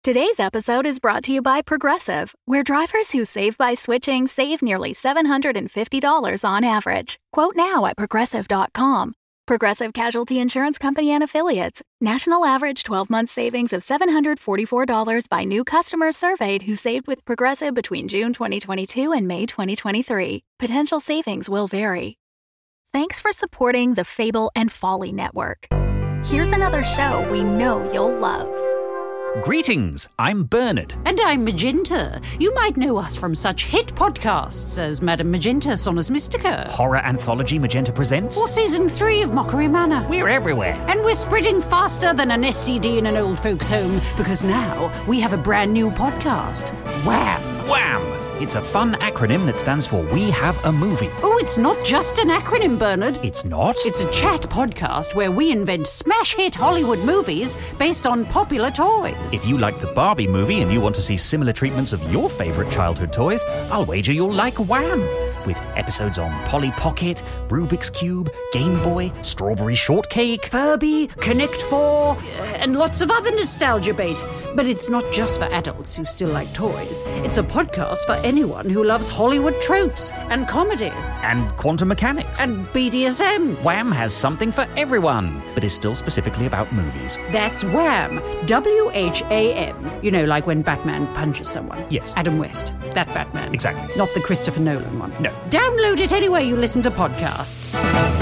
Today's episode is brought to you by Progressive, where drivers who save by switching save nearly $750 on average. Quote now at Progressive.com. Progressive Casualty Insurance Company and Affiliates. National average 12-month savings of $744 by new customers surveyed who saved with Progressive between June 2022 and May 2023. Potential savings will vary. Thanks for supporting the Fable and Folly Network. Here's another show we know you'll love. Greetings, I'm Bernard. And I'm Magenta. You might know us from such hit podcasts as Madame Magenta Sonus Mystica, Horror Anthology Magenta Presents, or Season 3 of Mockery Manor. We're everywhere. And we're spreading faster than an STD in an old folks' home, because now we have a brand new podcast, Wham! Wham! It's a fun acronym that stands for We Have a Movie. Oh, it's not just an acronym, Bernard. It's not? It's a chat podcast where we invent smash hit Hollywood movies based on popular toys. If you like the Barbie movie and you want to see similar treatments of your favourite childhood toys, I'll wager you'll like Wham! With episodes on Polly Pocket, Rubik's Cube, Game Boy, Strawberry Shortcake, Furby, Connect 4, and lots of other nostalgia bait. But it's not just for adults who still like toys. It's a podcast for anyone who loves Hollywood tropes and comedy. And quantum mechanics. And BDSM. Wham has something for everyone, but is still specifically about movies. That's Wham! W-H-A-M. You know, like when Batman punches someone. Yes. Adam West. That Batman. Exactly. Not the Christopher Nolan one. No. Download it anywhere you listen to podcasts.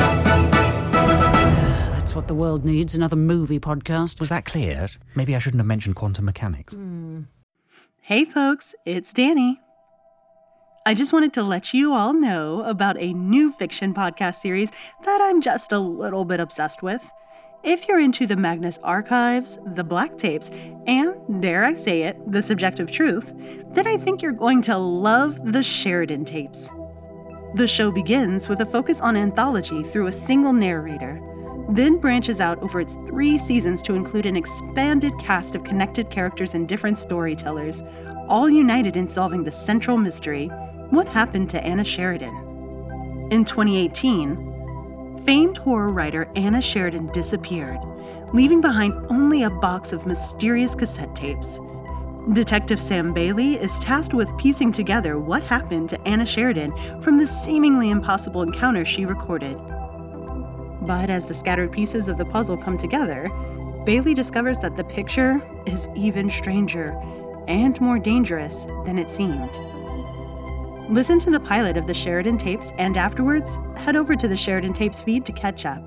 That's what the world needs, another movie podcast. Was that clear? Maybe I shouldn't have mentioned quantum mechanics. Hey folks, it's Danny. I just wanted to let you all know about a new fiction podcast series that I'm just a little bit obsessed with. If you're into the Magnus Archives, the Black Tapes, and, dare I say it, the Subjective Truth, then I think you're going to love the Sheridan Tapes. The show begins with a focus on anthology through a single narrator, then branches out over its 3 seasons to include an expanded cast of connected characters and different storytellers, all united in solving the central mystery, what happened to Anna Sheridan? In 2018, famed horror writer Anna Sheridan disappeared, leaving behind only a box of mysterious cassette tapes. Detective Sam Bailey is tasked with piecing together what happened to Anna Sheridan from the seemingly impossible encounter she recorded. But as the scattered pieces of the puzzle come together, Bailey discovers that the picture is even stranger and more dangerous than it seemed. Listen to the pilot of the Sheridan Tapes, and afterwards, head over to the Sheridan Tapes feed to catch up.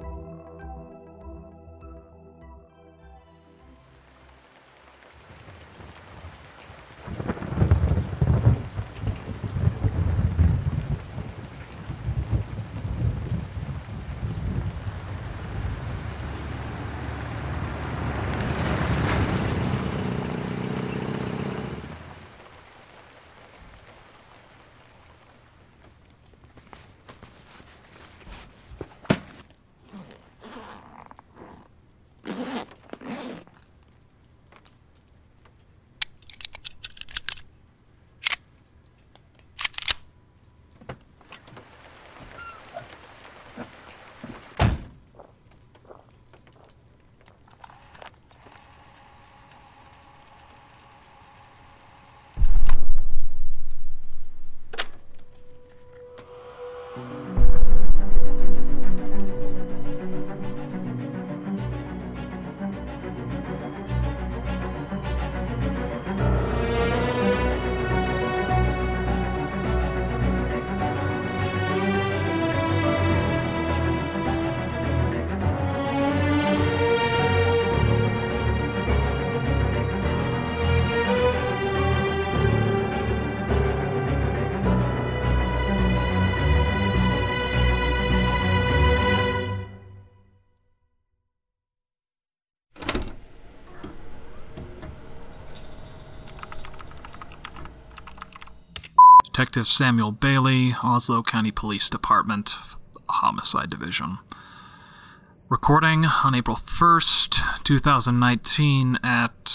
Detective Samuel Bailey, Oslo County Police Department, Homicide Division. Recording on April 1st, 2019 at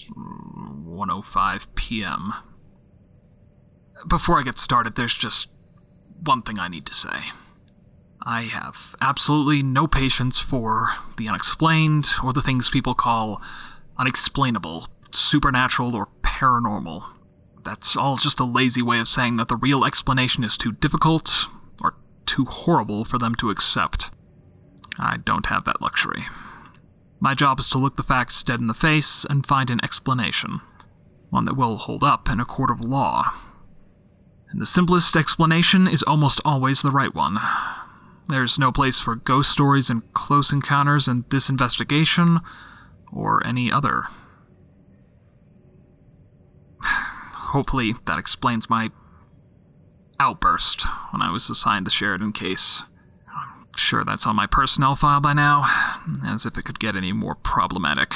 1:05 p.m. Before I get started, there's just one thing I need to say. I have absolutely no patience for the unexplained, or the things people call unexplainable, supernatural or paranormal. That's all just a lazy way of saying that the real explanation is too difficult or too horrible for them to accept. I don't have that luxury. My job is to look the facts dead in the face and find an explanation, one that will hold up in a court of law. And the simplest explanation is almost always the right one. There's no place for ghost stories and close encounters in this investigation, or any other. Hopefully that explains my outburst when I was assigned the Sheridan case. I'm sure that's on my personnel file by now, as if it could get any more problematic.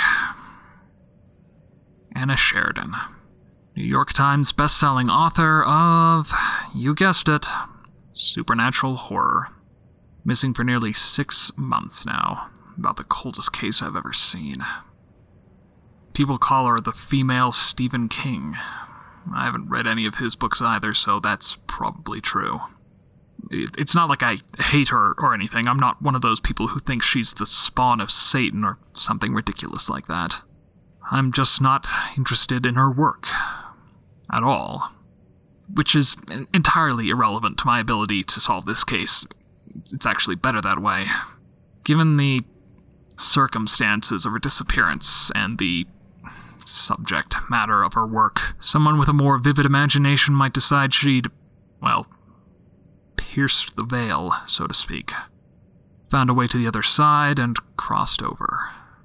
Anna Sheridan, New York Times best-selling author of, you guessed it, supernatural horror. Missing for nearly 6 months now. About the coldest case I've ever seen. People call her the female Stephen King. I haven't read any of his books either, so that's probably true. It's not like I hate her or anything. I'm not one of those people who think she's the spawn of Satan or something ridiculous like that. I'm just not interested in her work. At all. Which is entirely irrelevant to my ability to solve this case. It's actually better that way. Given the circumstances of her disappearance and the subject matter of her work, someone with a more vivid imagination might decide she'd, well, pierced the veil, so to speak. Found a way to the other side and crossed over.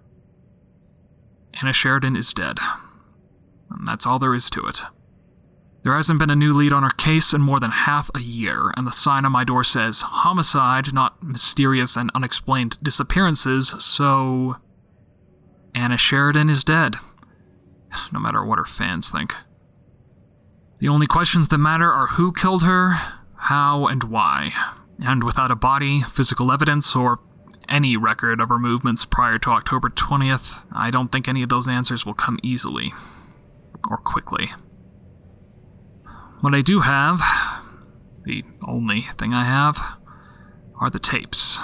Anna Sheridan is dead. And that's all there is to it. There hasn't been a new lead on her case in more than half a year, and the sign on my door says homicide, not mysterious and unexplained disappearances, so Anna Sheridan is dead, no matter what her fans think. The only questions that matter are who killed her, how, and why, and without a body, physical evidence, or any record of her movements prior to October 20th, I don't think any of those answers will come easily, or quickly. What I do have, the only thing I have, are the tapes.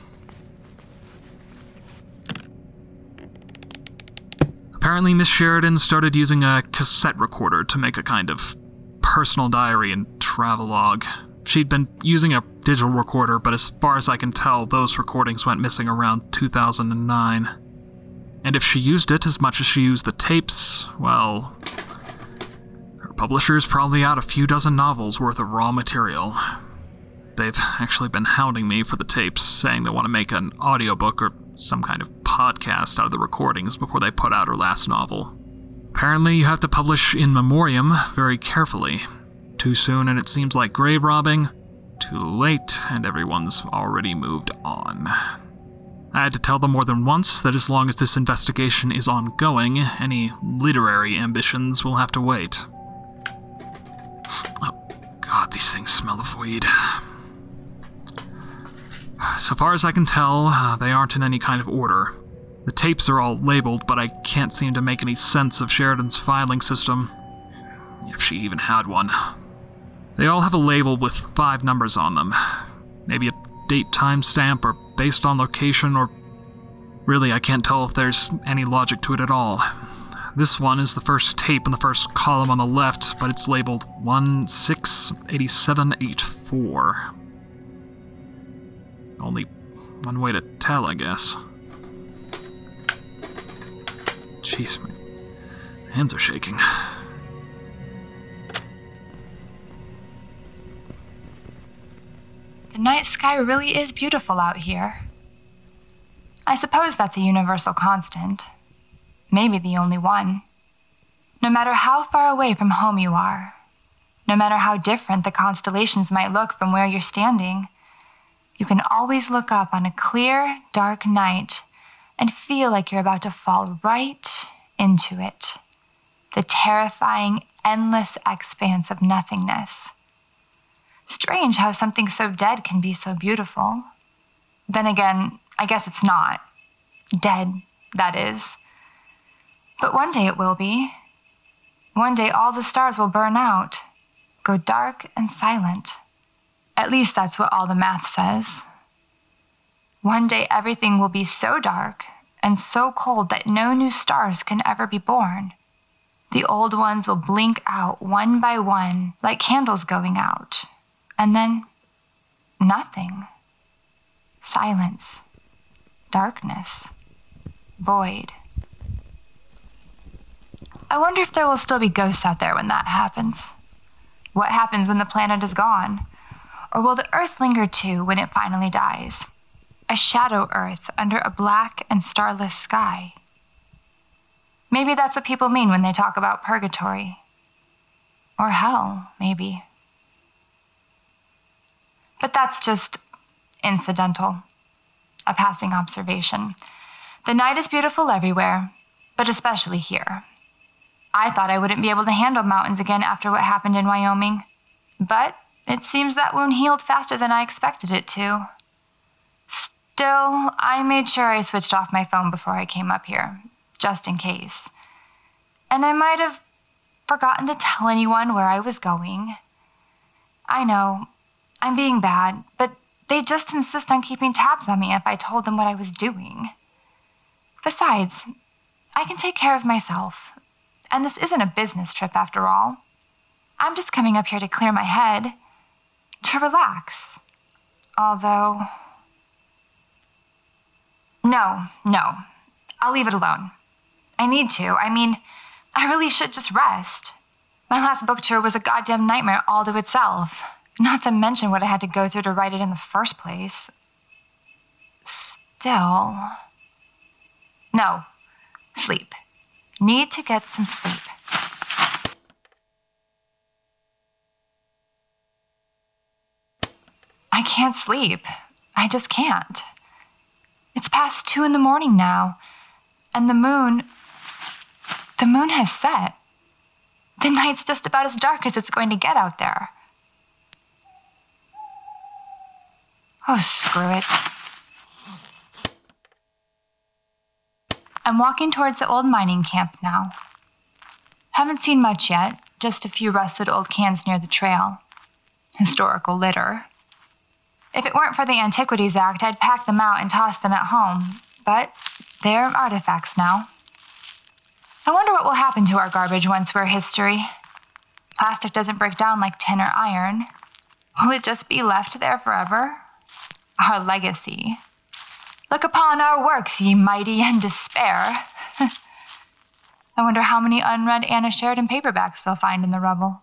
Apparently, Miss Sheridan started using a cassette recorder to make a kind of personal diary and travelogue. She'd been using a digital recorder, but as far as I can tell, those recordings went missing around 2009. And if she used it as much as she used the tapes, well, publisher's probably out a few dozen novels worth of raw material. They've actually been hounding me for the tapes, saying they want to make an audiobook or some kind of podcast out of the recordings before they put out her last novel. Apparently you have to publish in memoriam very carefully. Too soon and it seems like grave robbing. Too late and everyone's already moved on. I had to tell them more than once that as long as this investigation is ongoing, any literary ambitions will have to wait. Oh, God, these things smell of weed. So far as I can tell, they aren't in any kind of order. The tapes are all labeled, but I can't seem to make any sense of Sheridan's filing system, if she even had one. They all have a label with 5 numbers on them. Maybe a date timestamp, or based on location, or really I can't tell if there's any logic to it at all. This one is the first tape in the first column on the left, but it's labeled 168784. Only one way to tell, I guess. Jeez, my hands are shaking. The night sky really is beautiful out here. I suppose that's a universal constant. Maybe the only one. No matter how far away from home you are, no matter how different the constellations might look from where you're standing, you can always look up on a clear, dark night and feel like you're about to fall right into it. The terrifying, endless expanse of nothingness. Strange how something so dead can be so beautiful. Then again, I guess it's not. Dead, that is. But one day it will be. One day all the stars will burn out, go dark and silent. At least that's what all the math says. One day everything will be so dark and so cold that no new stars can ever be born. The old ones will blink out one by one, like candles going out. And then, nothing. Silence. Darkness. Void. I wonder if there will still be ghosts out there when that happens. What happens when the planet is gone? Or will the Earth linger too when it finally dies? A shadow Earth under a black and starless sky. Maybe that's what people mean when they talk about purgatory. Or hell, maybe. But that's just incidental. A passing observation. The night is beautiful everywhere, but especially here. I thought I wouldn't be able to handle mountains again after what happened in Wyoming. But it seems that wound healed faster than I expected it to. Still, I made sure I switched off my phone before I came up here, just in case. And I might have forgotten to tell anyone where I was going. I know, I'm being bad, but they just insist on keeping tabs on me if I told them what I was doing. Besides, I can take care of myself. And this isn't a business trip after all. I'm just coming up here to clear my head, to relax. Although... No, I'll leave it alone. I need to. I mean, I really should just rest. My last book tour was a goddamn nightmare all to itself. Not to mention what I had to go through to write it in the first place. Still... No. Sleep. Need to get some sleep. I can't sleep. I just can't. It's past 2 a.m. now, and the moon has set. The night's just about as dark as it's going to get out there. Oh, screw it. I'm walking towards the old mining camp now. Haven't seen much yet, just a few rusted old cans near the trail. Historical litter. If it weren't for the Antiquities Act, I'd pack them out and toss them at home, but they're artifacts now. I wonder what will happen to our garbage once we're history. Plastic doesn't break down like tin or iron. Will it just be left there forever? Our legacy. Look upon our works, ye mighty, and despair. I wonder how many unread Anna Sheridan paperbacks they'll find in the rubble.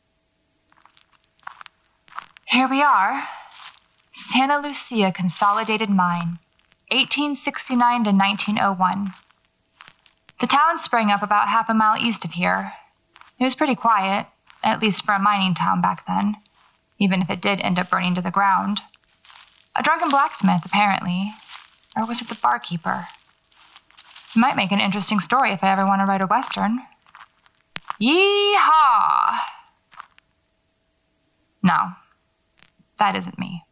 Here we are. Santa Lucia Consolidated Mine, 1869 to 1901. The town sprang up about half a mile east of here. It was pretty quiet, at least for a mining town back then, even if it did end up burning to the ground. A drunken blacksmith, apparently. Or was it the barkeeper? It might make an interesting story if I ever want to write a Western. Yee-haw! No, that isn't me.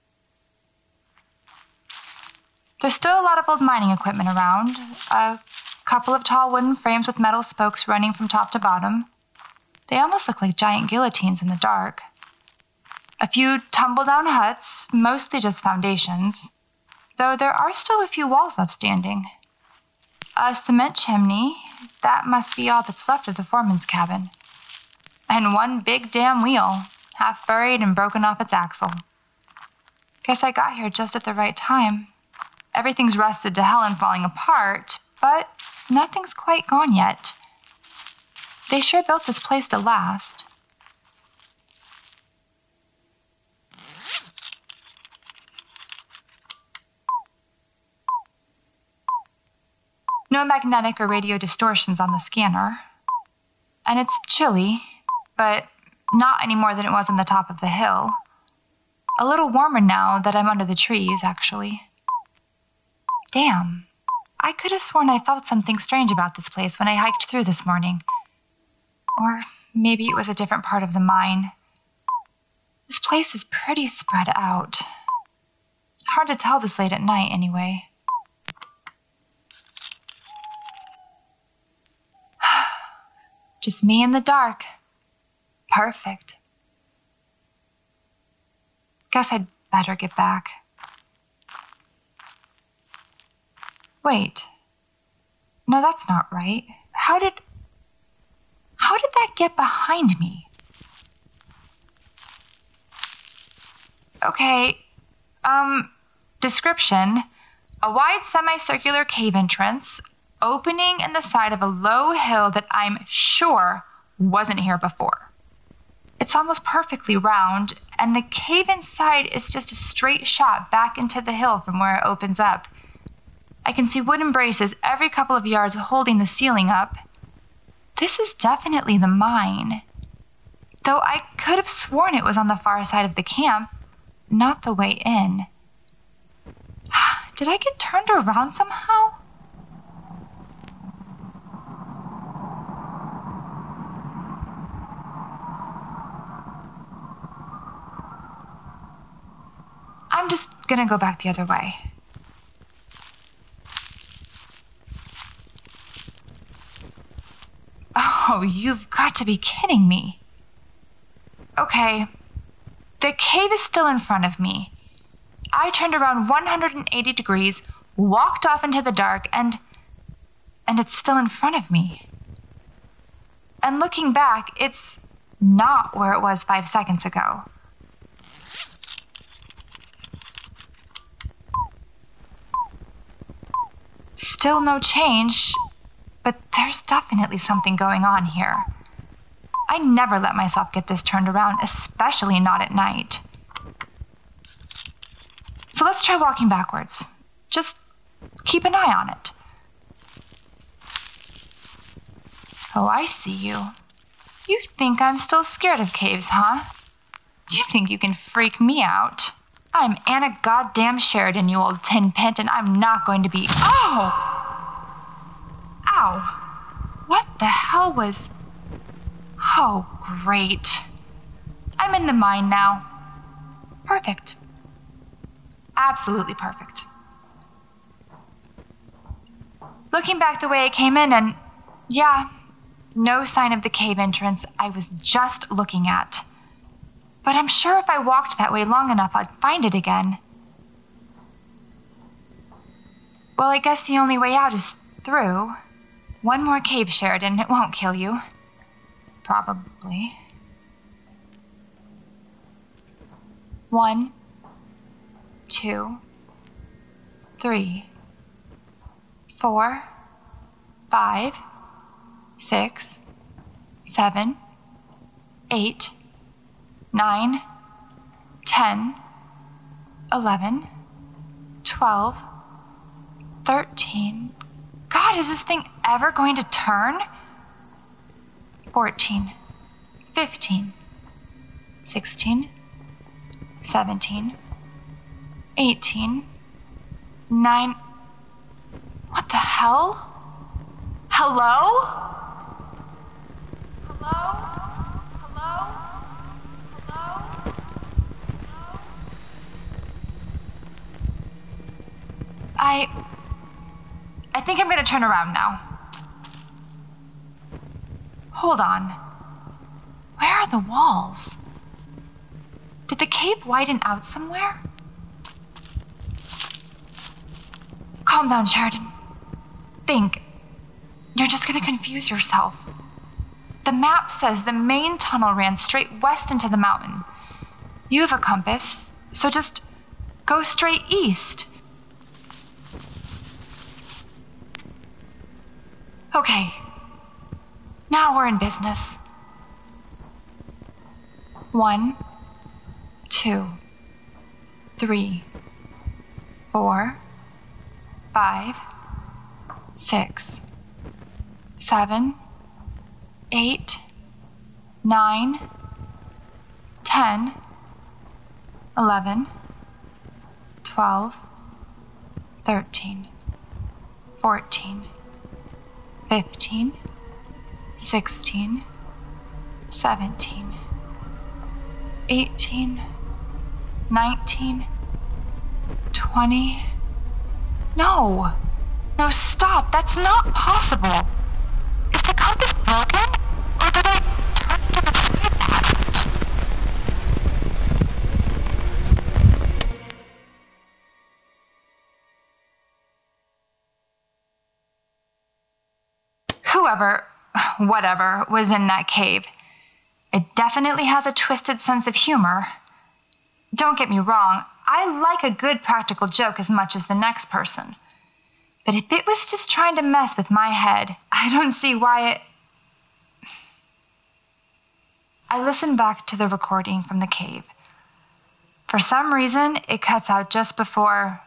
There's still a lot of old mining equipment around. A couple of tall wooden frames with metal spokes running from top to bottom. They almost look like giant guillotines in the dark. A few tumble-down huts, mostly just foundations, though there are still a few walls left standing. A cement chimney, that must be all that's left of the foreman's cabin. And one big damn wheel, half buried and broken off its axle. Guess I got here just at the right time. Everything's rusted to hell and falling apart, but nothing's quite gone yet. They sure built this place to last. No magnetic or radio distortions on the scanner. And it's chilly, but not any more than it was on the top of the hill. A little warmer now that I'm under the trees, actually. Damn, I could have sworn I felt something strange about this place when I hiked through this morning. Or maybe it was a different part of the mine. This place is pretty spread out. Hard to tell this late at night, anyway. Just me in the dark. Perfect. Guess I'd better get back. Wait. No, that's not right. How did... get behind me? Okay, description. A wide semicircular cave entrance opening in the side of a low hill that I'm sure wasn't here before. It's almost perfectly round, and the cave inside is just a straight shot back into the hill from where it opens up. I can see wooden braces every couple of yards holding the ceiling up. This is definitely the mine. Though I could have sworn it was on the far side of the camp, not the way in. Did I get turned around somehow? I'm just gonna go back the other way. Oh, you've got to be kidding me. Okay, the cave is still in front of me. I turned around 180 degrees, walked off into the dark, and it's still in front of me. And looking back, it's not where it was 5 seconds ago. Still no change, but there's definitely something going on here. I never let myself get this turned around, especially not at night. So let's try walking backwards. Just keep an eye on it. Oh, I see you. You think I'm still scared of caves, huh? You think you can freak me out? I'm Anna goddamn Sheridan, you old tin pint, and I'm not going to be... Oh! Ow! What the hell was... Oh, great. I'm in the mine now. Perfect. Absolutely perfect. Looking back the way I came in, and yeah, no sign of the cave entrance I was just looking at. But I'm sure if I walked that way long enough, I'd find it again. Well, I guess the only way out is through. One more cave, Sheridan. It won't kill you. Probably. 1, 2, 3, 4, 5, 6, 7, 8, 9, 10, 11, 12, 13. God, is this thing ever going to turn? 14, 15, 16, 17, 18, 9. What the hell? Hello? Hello? Hello? Hello? I think I'm going to turn around now. Hold on. Where are the walls? Did the cave widen out somewhere? Calm down, Sheridan. Think. You're just going to confuse yourself. The map says the main tunnel ran straight west into the mountain. You have a compass, so just go straight east. Okay. Now we're in business. 1, 2, 3, 4, 5, 6, 7, 8, 9, 10, 11, 12, 13, 14, 15, 16, 17, 18, 19, 20. No, stop. That's not possible. Is the compass broken? Or did I turn to the side past? whatever was in that cave. It definitely has a twisted sense of humor. Don't get me wrong, I like a good practical joke as much as the next person. But if it was just trying to mess with my head, I don't see why it... I listened back to the recording from the cave. For some reason, it cuts out just before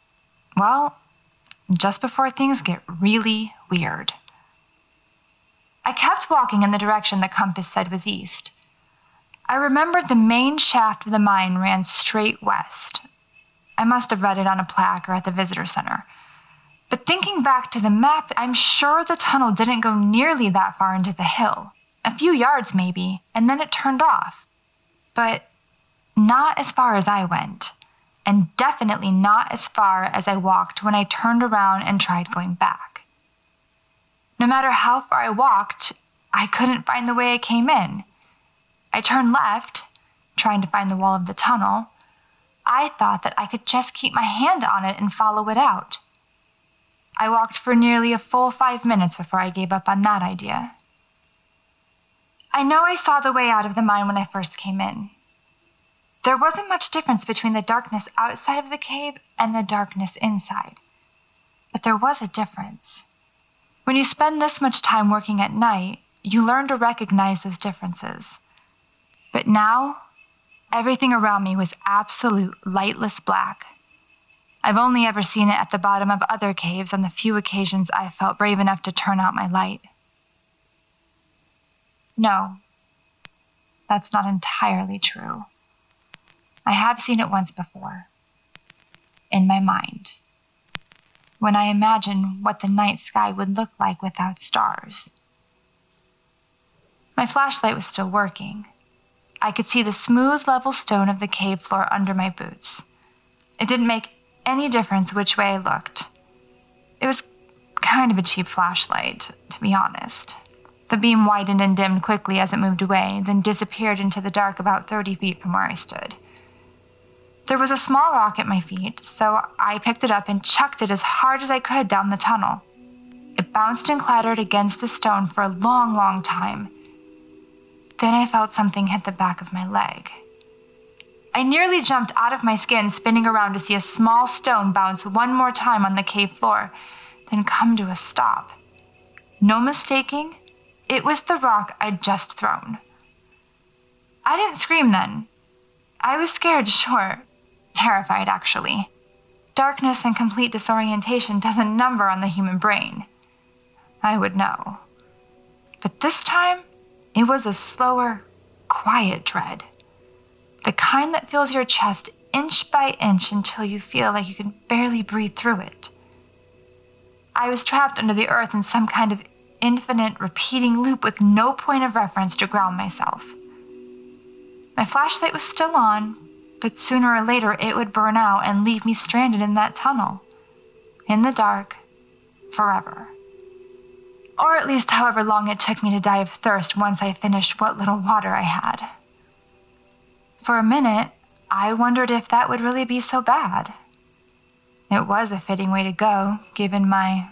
things get really weird. I kept walking in the direction the compass said was east. I remembered the main shaft of the mine ran straight west. I must have read it on a plaque or at the visitor center. But thinking back to the map, I'm sure the tunnel didn't go nearly that far into the hill. A few yards maybe, and then it turned off. But not as far as I went, and definitely not as far as I walked when I turned around and tried going back. No matter how far I walked, I couldn't find the way I came in. I turned left, trying to find the wall of the tunnel. I thought that I could just keep my hand on it and follow it out. I walked for nearly a full 5 minutes before I gave up on that idea. I know I saw the way out of the mine when I first came in. There wasn't much difference between the darkness outside of the cave and the darkness inside. But there was a difference. When you spend this much time working at night, you learn to recognize those differences. But now, everything around me was absolute lightless black. I've only ever seen it at the bottom of other caves on the few occasions I felt brave enough to turn out my light. No, that's not entirely true. I have seen it once before. In my mind. When I imagine what the night sky would look like without stars. My flashlight was still working. I could see the smooth, level stone of the cave floor under my boots. It didn't make any difference which way I looked. It was kind of a cheap flashlight, to be honest. The beam widened and dimmed quickly as it moved away, then disappeared into the dark about 30 feet from where I stood. There was a small rock at my feet, so I picked it up and chucked it as hard as I could down the tunnel. It bounced and clattered against the stone for a long, long time. Then I felt something hit the back of my leg. I nearly jumped out of my skin, spinning around to see a small stone bounce one more time on the cave floor, then come to a stop. No mistaking, it was the rock I'd just thrown. I didn't scream then. I was scared, sure. Terrified, actually. Darkness and complete disorientation does a number on the human brain. I would know. But this time, it was a slower, quiet dread. The kind that fills your chest inch by inch until you feel like you can barely breathe through it. I was trapped under the earth in some kind of infinite, repeating loop with no point of reference to ground myself. My flashlight was still on, but sooner or later it would burn out and leave me stranded in that tunnel. In the dark, forever. Or at least however long it took me to die of thirst once I finished what little water I had. For a minute, I wondered if that would really be so bad. It was a fitting way to go, given my,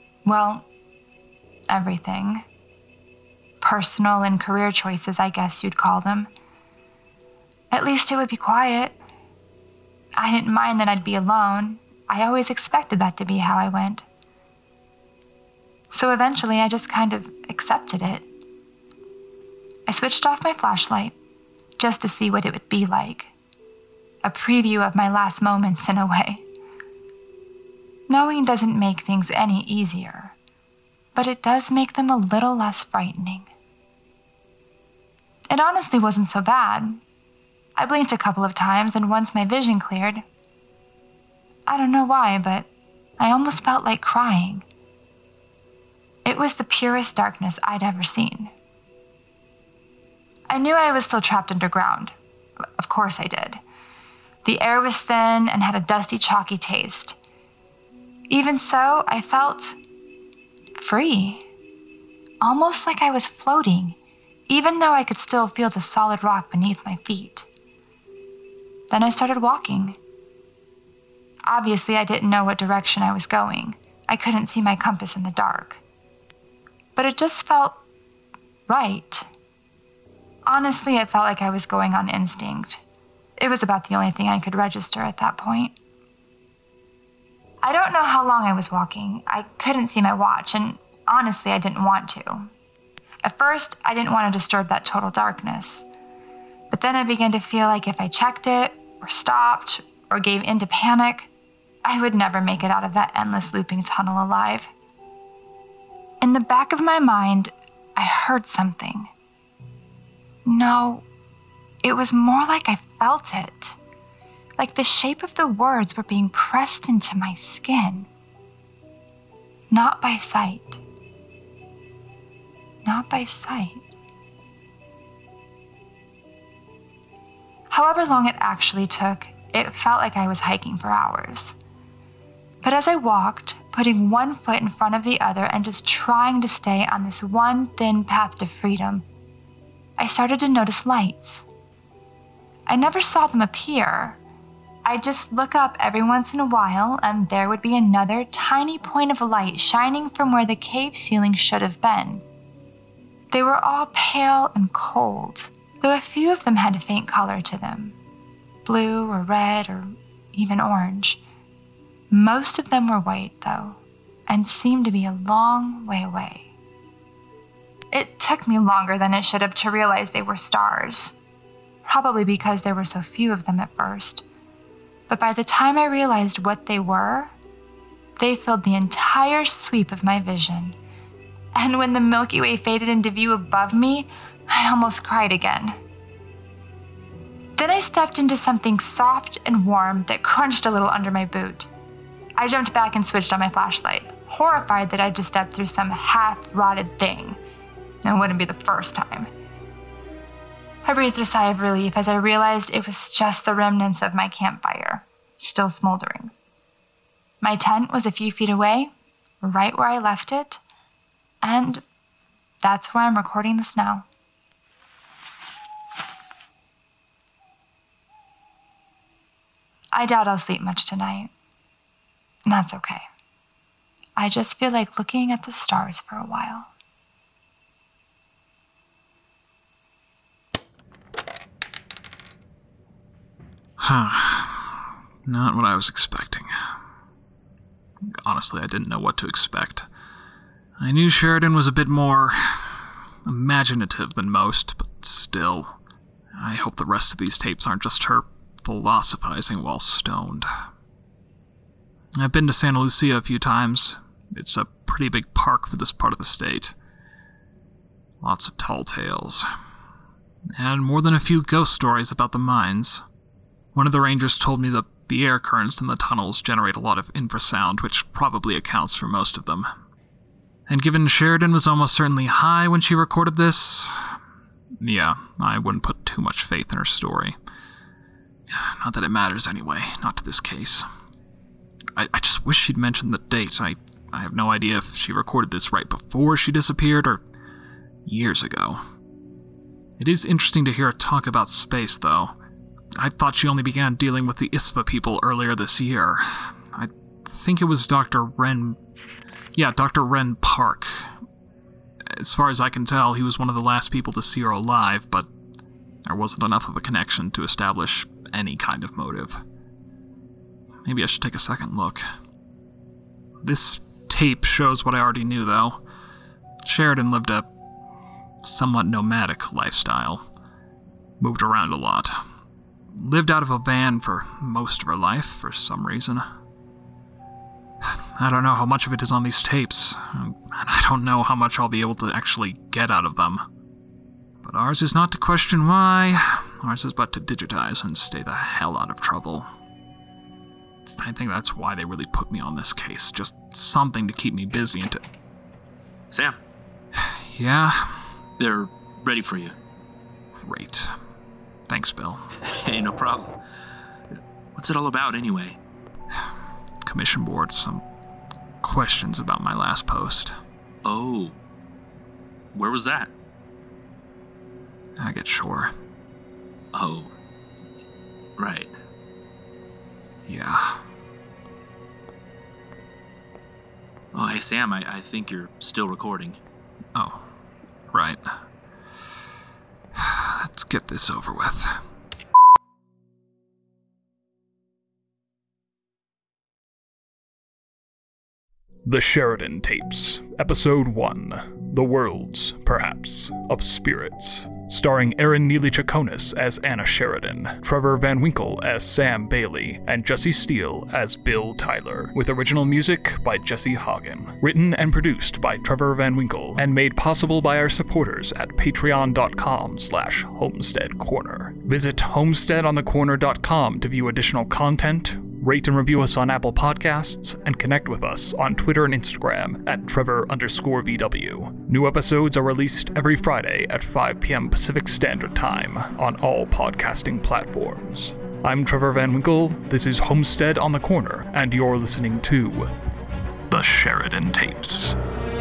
everything. Personal and career choices, I guess you'd call them. At least it would be quiet. I didn't mind that I'd be alone. I always expected that to be how I went. So eventually I just kind of accepted it. I switched off my flashlight just to see what it would be like. A preview of my last moments in a way. Knowing doesn't make things any easier, but it does make them a little less frightening. It honestly wasn't so bad. I blinked a couple of times, and once my vision cleared, I don't know why, but I almost felt like crying. It was the purest darkness I'd ever seen. I knew I was still trapped underground. Of course I did. The air was thin and had a dusty, chalky taste. Even so, I felt free. Almost like I was floating, even though I could still feel the solid rock beneath my feet. Then I started walking. Obviously, I didn't know what direction I was going. I couldn't see my compass in the dark. But it just felt right. Honestly, it felt like I was going on instinct. It was about the only thing I could register at that point. I don't know how long I was walking. I couldn't see my watch, and honestly, I didn't want to. At first, I didn't want to disturb that total darkness. But then I began to feel like if I checked it, or stopped, or gave in to panic, I would never make it out of that endless looping tunnel alive. In the back of my mind, I heard something. No, it was more like I felt it. Like the shape of the words were being pressed into my skin. Not by sight. Not by sight. However long it actually took, it felt like I was hiking for hours. But as I walked, putting one foot in front of the other and just trying to stay on this one thin path to freedom, I started to notice lights. I never saw them appear. I'd just look up every once in a while, and there would be another tiny point of light shining from where the cave ceiling should have been. They were all pale and cold, though a few of them had a faint color to them. Blue or red or even orange. Most of them were white, though, and seemed to be a long way away. It took me longer than it should have to realize they were stars, probably because there were so few of them at first. But by the time I realized what they were, they filled the entire sweep of my vision. And when the Milky Way faded into view above me, I almost cried again. Then I stepped into something soft and warm that crunched a little under my boot. I jumped back and switched on my flashlight, horrified that I'd just stepped through some half-rotted thing. It wouldn't be the first time. I breathed a sigh of relief as I realized it was just the remnants of my campfire, still smoldering. My tent was a few feet away, right where I left it, and that's where I'm recording this now. I doubt I'll sleep much tonight. And that's okay. I just feel like looking at the stars for a while. Not what I was expecting. Honestly, I didn't know what to expect. I knew Sheridan was a bit more imaginative than most, but still, I hope the rest of these tapes aren't just her philosophizing while stoned. I've been to Santa Lucia a few times. It's a pretty big park for this part of the state. Lots of tall tales. And more than a few ghost stories about the mines. One of the rangers told me that the air currents in the tunnels generate a lot of infrasound, which probably accounts for most of them. And given Sheridan was almost certainly high when she recorded this, yeah, I wouldn't put too much faith in her story. Not that it matters anyway, not to this case. I just wish she'd mentioned the date. I have no idea if she recorded this right before she disappeared or years ago. It is interesting to hear her talk about space, though. I thought she only began dealing with the ISFA people earlier this year. I think it was Dr. Ren Park. As far as I can tell, he was one of the last people to see her alive, but there wasn't enough of a connection to establish any kind of motive. Maybe I should take a second look. This tape shows what I already knew, though. Sheridan lived a somewhat nomadic lifestyle. Moved around a lot. Lived out of a van for most of her life, for some reason. I don't know how much of it is on these tapes, and I don't know how much I'll be able to actually get out of them. But ours is not to question why, ours is but to digitize and stay the hell out of trouble. I think that's why they really put me on this case, just something to keep me busy and to... Sam? Yeah? They're ready for you. Great. Thanks, Bill. Hey, no problem. What's it all about, anyway? Commission board, some questions about my last post. Oh. Where was that? Agate Shore. Oh. Right. Yeah. Oh, hey, Sam, I think you're still recording. Oh, right. Let's get this over with. The Sheridan Tapes, Episode 1, The Worlds, Perhaps, of Spirits, starring Erin Neely Chaconis as Anna Sheridan, Trevor Van Winkle as Sam Bailey, and Jesse Steele as Bill Tyler, with original music by Jesse Hagen. Written and produced by Trevor Van Winkle, and made possible by our supporters at patreon.com/homesteadcorner. Visit homesteadonthecorner.com to view additional content, rate and review us on Apple Podcasts, and connect with us on Twitter and Instagram at Trevor_VW. New episodes are released every Friday at 5 p.m. Pacific Standard Time on all podcasting platforms. I'm Trevor Van Winkle, this is Homestead on the Corner, and you're listening to The Sheridan Tapes.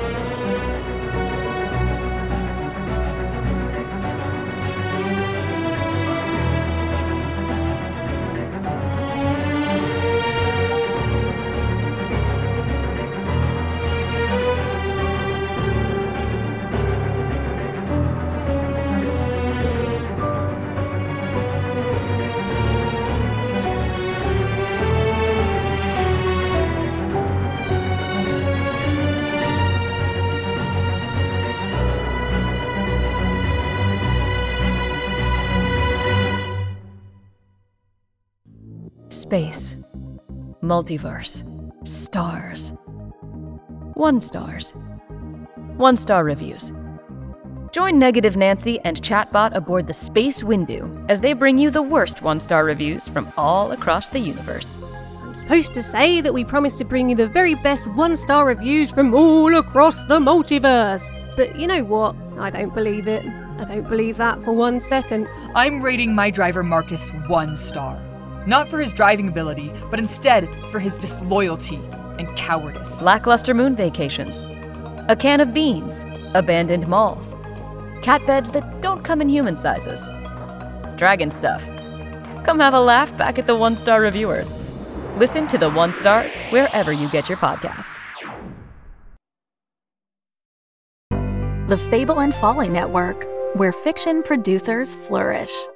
Space, multiverse, stars, 1-stars, 1-star reviews. Join Negative Nancy and Chatbot aboard the Space Windu as they bring you the worst 1-star reviews from all across the universe. I'm supposed to say that we promise to bring you the very best 1-star reviews from all across the multiverse. But you know what? I don't believe it. I don't believe that for 1 second. I'm rating my driver Marcus 1 star. Not for his driving ability, but instead for his disloyalty and cowardice. Lackluster moon vacations, a can of beans, abandoned malls, cat beds that don't come in human sizes, dragon stuff. Come have a laugh back at the 1-star reviewers. Listen to the 1-stars wherever you get your podcasts. The Fable and Folly Network, where fiction producers flourish.